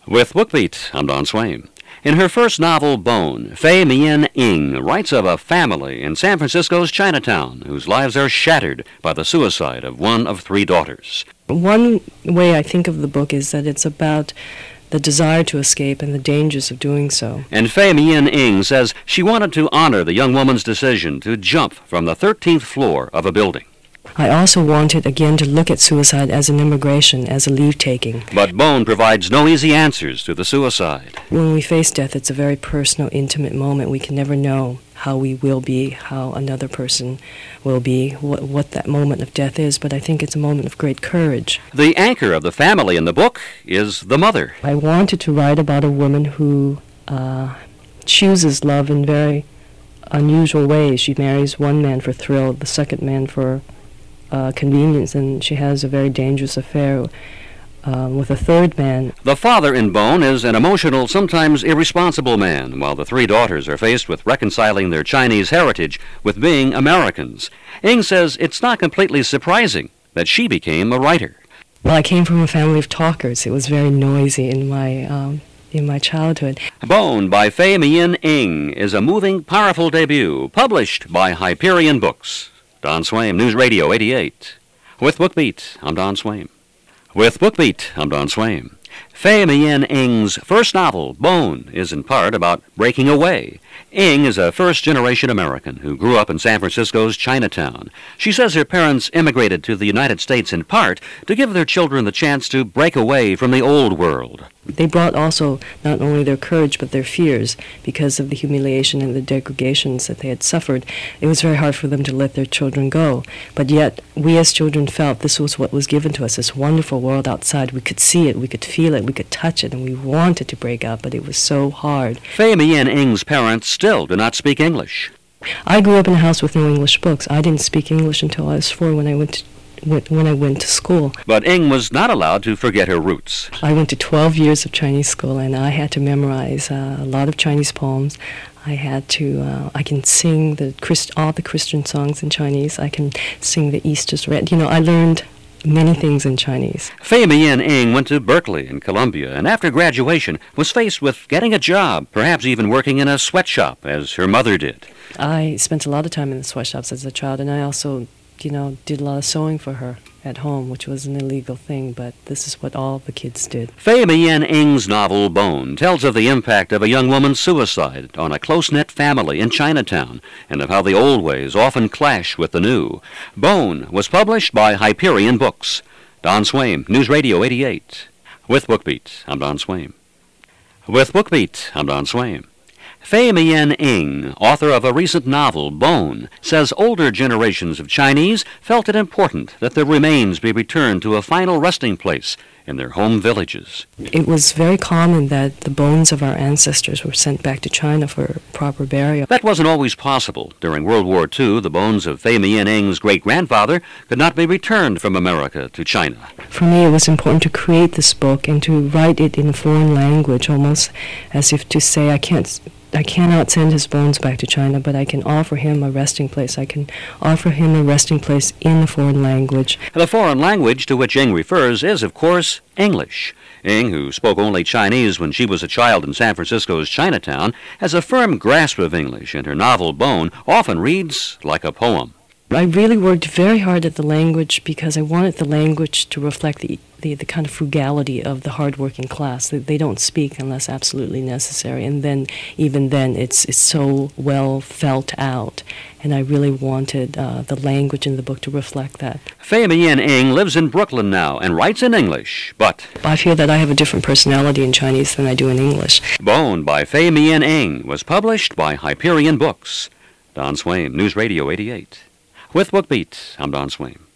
With BookBeat, I'm Don Swain. In her first novel, Bone, Fei Mien Ing writes of a family in San Francisco's Chinatown whose lives are shattered by the suicide of one of three daughters. One way I think of the book is that it's about the desire to escape and the dangers of doing so. And Fei Mien Ing says she wanted to honor the young woman's decision to jump from the 13th floor of a building. I also wanted, again, to look at suicide as an immigration, as a leave-taking. But Bone provides no easy answers to the suicide. When we face death, it's a very personal, intimate moment. We can never know how we will be, how another person will be, what that moment of death is, but I think it's a moment of great courage. The anchor of the family in the book is the mother. I wanted to write about a woman who chooses love in very unusual ways. She marries one man for thrill, the second man for convenience, and she has a very dangerous affair with a third man. The father in Bone is an emotional, sometimes irresponsible man, while the three daughters are faced with reconciling their Chinese heritage with being Americans. Ing says it's not completely surprising that she became a writer. Well, I came from a family of talkers. It was very noisy in my childhood. Bone by Fei Mien Ing is a moving, powerful debut published by Hyperion Books. Don Swain, News Radio 88. With BookBeat, I'm Don Swain. With BookBeat, I'm Don Swain. Fei Mien Ing's first novel, Bone, is in part about breaking away. Ing is a first-generation American who grew up in San Francisco's Chinatown. She says her parents immigrated to the United States in part to give their children the chance to break away from the old world. They brought also not only their courage but their fears because of the humiliation and the degradations that they had suffered. It was very hard for them to let their children go. But yet, we as children felt this was what was given to us, this wonderful world outside. We could see it, we could feel it, we could touch it, and we wanted to break out, but it was so hard. Fei Mien Ing's parents still do not speak English. I grew up in a house with no English books. I didn't speak English until I was 4 when I went to school. But Ing was not allowed to forget her roots. I went to 12 years of Chinese school, and I had to memorize a lot of Chinese poems. I can sing all the Christian songs in Chinese. I can sing the Easter's Red. I learned many things in Chinese. Fei Mien Ing went to Berkeley in Columbia, and after graduation was faced with getting a job, perhaps even working in a sweatshop, as her mother did. I spent a lot of time in the sweatshops as a child, and I also did a lot of sewing for her at home, which was an illegal thing, but this is what all the kids did. Fei Mien Ing's novel, Bone, tells of the impact of a young woman's suicide on a close-knit family in Chinatown, and of how the old ways often clash with the new. Bone was published by Hyperion Books. Don Swain, News Radio 88. With BookBeat, I'm Don Swain. With BookBeat, I'm Don Swain. Fei Mien Ing, author of a recent novel, Bone, says older generations of Chinese felt it important that their remains be returned to a final resting place in their home villages. It was very common that the bones of our ancestors were sent back to China for proper burial. That wasn't always possible. During World War II, the bones of Fei Mien Ing's great-grandfather could not be returned from America to China. For me, it was important to create this book and to write it in a foreign language, almost as if to say, I cannot send his bones back to China, but I can offer him a resting place. I can offer him a resting place in a foreign language. The foreign language to which Ing refers is, of course, English. Ing, who spoke only Chinese when she was a child in San Francisco's Chinatown, has a firm grasp of English, and her novel, Bone, often reads like a poem. I really worked very hard at the language because I wanted the language to reflect the kind of frugality of the hard-working class. They don't speak unless absolutely necessary, and then even then it's so well felt out. And I really wanted the language in the book to reflect that. Fei Mien Ing lives in Brooklyn now and writes in English, but I feel that I have a different personality in Chinese than I do in English. Bone by Fei Mien Ing was published by Hyperion Books. Don Swain, News Radio 88. With BookBeat, I'm Don Swain.